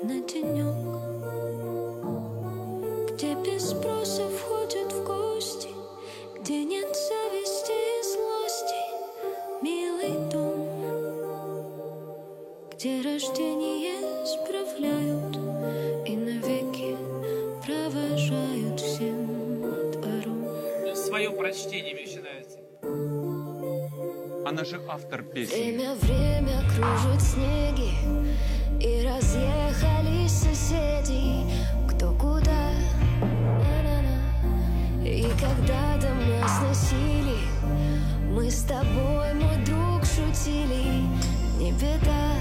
на денек, где без спроса входят в гости, где нет зависти и злости, милый дом, где рождение справляют и навеки провожают всем двором. Свое прочтение мне еще нравится. Она же автор песни. Время кружит снеги, и разъехались соседи кто куда. И когда-то нас носили, мы с тобой, мой друг, шутили, не беда.